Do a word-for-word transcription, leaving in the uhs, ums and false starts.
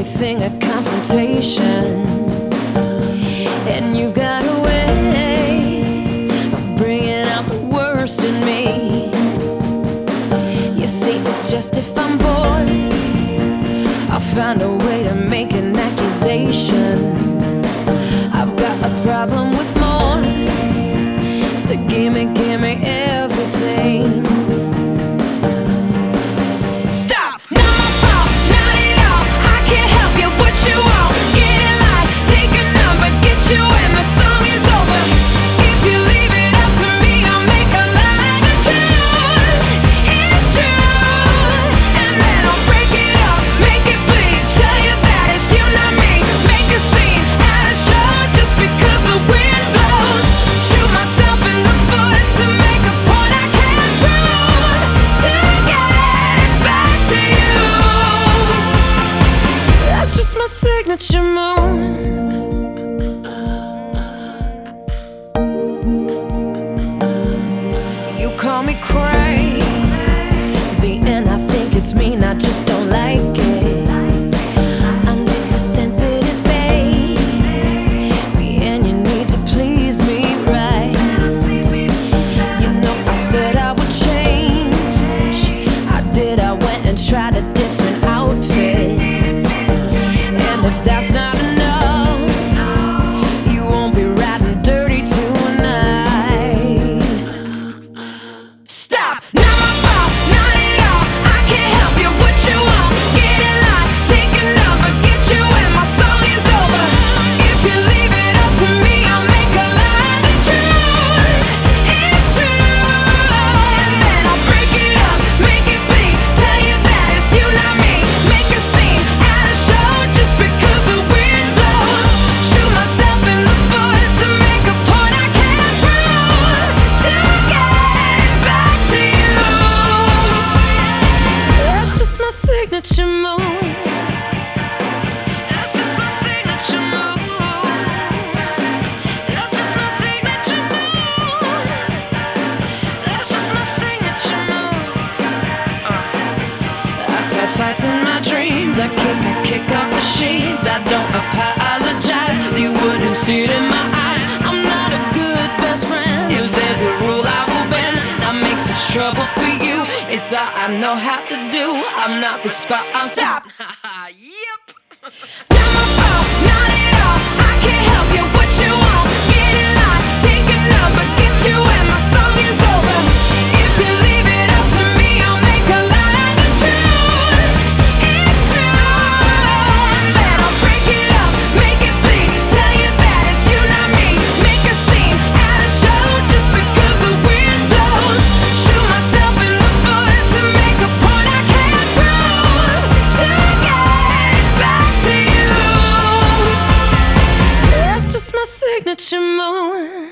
everything a confrontation, and you've got a way of bringing out the worst in me. You see, it's just if I'm bored, I'll find a way to make an accusation. I've got a problem with more, so gimme, gimme everything. Signature move. You call me crazy, and I think it's mean, I just don't like it. I'm just a sensitive baby, and you need to please me right. You know I said I would change, I did, I went and tried a different outfit. If that's not enough, you won't be riding dirty tonight. Stop! Not my fault, not at all. I can't help you, what you want. Get in line, take a number, get you and my song is over. If you leave it up to me, I'll make a lie the truth. It's true. And then I'll break it up, make it bleed, tell you that it's you, not me. Make a scene at a show just because signature move. That's just my signature move. That's just my signature move. That's just my signature move. Uh. I start fights in my dreams. I kick, I kick off the sheets. I don't apologize. You wouldn't see it in my eyes. I'm not a good best friend. If there's a rule I will bend, I make such trouble for you. It's all I know how to do. I'm not responsible. Stop. Yep. Not my fault, not at all. I can't help you, what you want. Get in line, take a number, get you and my song is over. If you leave it up to me, I'll make a lie the truth. It's true. And then I'll break it up, make it bleed, tell you that it's you, not me. Make a scene at a show just because the wind blows. Shoot myself in the foot to make a point I can't prove. To get back to you. That's just my signature move.